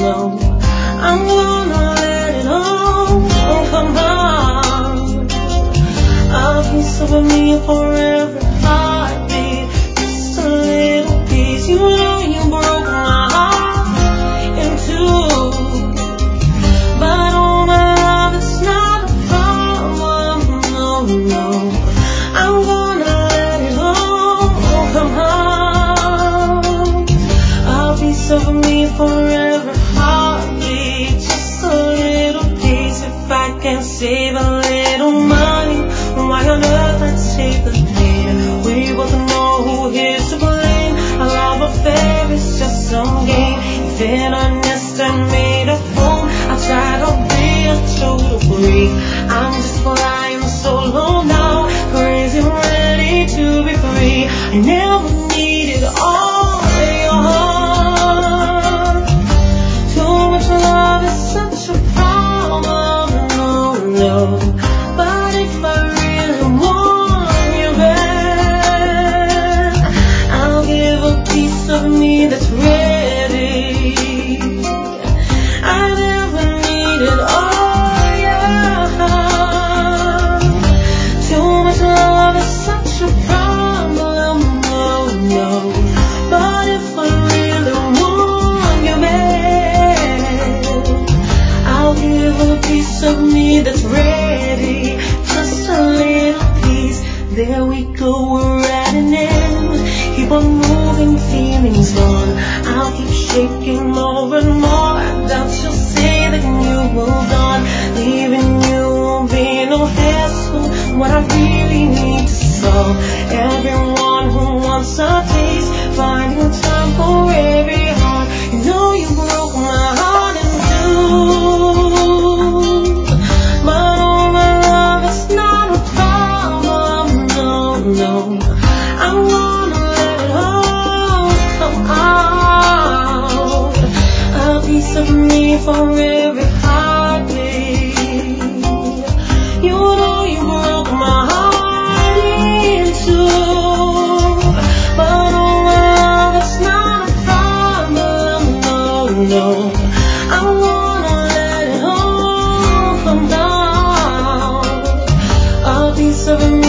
no. I'm gonna let it all come out. A piece of me for every heartbeat, just a little piece. You know you broke my heart in two, but all my love, it's not a problem, no, no. I'm gonna let it all come out. A piece of me for every heartbeat, just a little piece. If I can save a little money, why on earth I'd take the lead? We both know who is to blame. Our love affair is just some game. You've been honest and made a fool. I try to be a total freak. I'm just flying solo now, crazy, ready to be free. I never needed all your heart. Too much love is such a problem, no, no. But if I really want you back, I'll give a piece of me that's ready. I never needed all your heart. Too much love is such a problem, no, no. But if I really want you back, I'll give a piece of me that's ready. Just a little piece. There we go, we're at an end. Keep on moving, feelings gone. I'll keep shaking more and more. I doubt you'll say that you moved on. Leaving you won't be no hassle. What I really need to solve. Everyone who wants a taste, finding time for every heart. You know you broke my heart in two, but all my love is not a problem, no, no. I'm gonna let it all come out. A piece of me for every heartbeat. You know you broke my heart in two, but all my love, it's not a problem, no, no. I'm gonna let it all come down. A piece of me